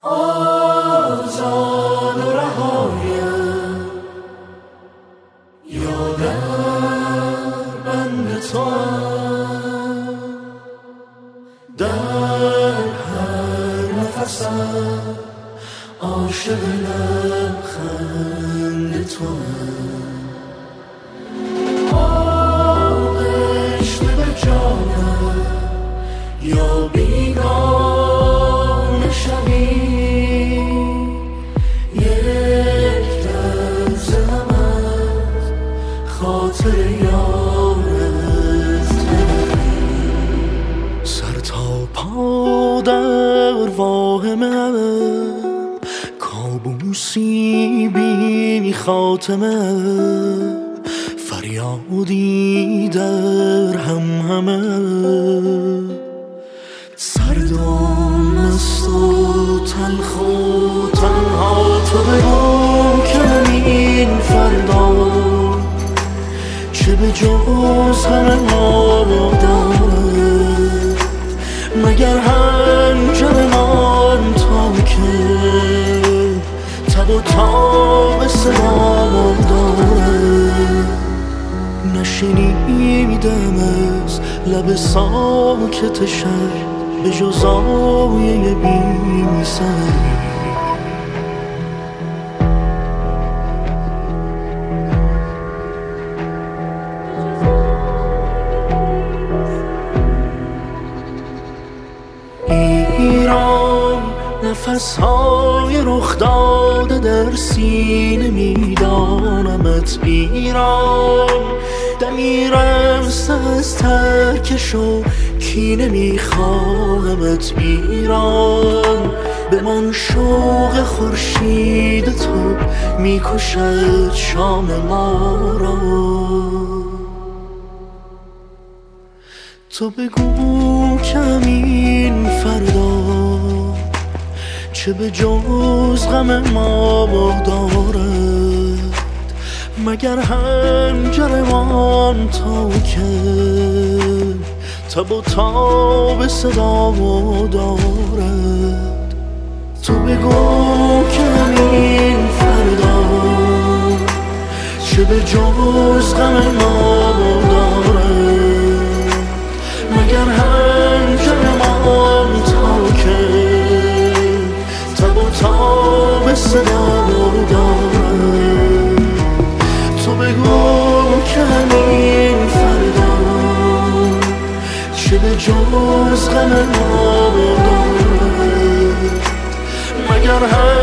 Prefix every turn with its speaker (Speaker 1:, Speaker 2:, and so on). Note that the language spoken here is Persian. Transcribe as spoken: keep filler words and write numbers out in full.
Speaker 1: آزاد و رهایم یا در بند توام، در هر نفسم عاشق لبخند توام. آغشته به جانم یا بیگانه شوی، یک لحظه هم از خاطر یارت نبری. سر تا پا در واهمم، کابوسی بی خاتمه، فریادی در هم همه. سردم است و تلخ و تنها، تو بگو که این فردا چه به جز همه ما دارد، مگر هنجرمان تا که تب و تاب صدا دارد. نشنیدم از لب ساکت شهر به جز آیه بی سری. ایران نفسهای رخ داده در سینه میدانمت. ایران دمی رمز از ترکش و کینه میخواهمت. ایران به من شوق خورشید تو میکشد شام ما را. تو بگو کمین فردا چه به جز غم ما دارد، مگر هنجرمان تا که تب و تاب صدا دارد. تو بگو کمین فردا چه به جز غم ما دارد، مگر هنجرمان تا که تب و تاب صدا دارد. تو بگو که همین فردا چه به جز غم ما دارد، مگر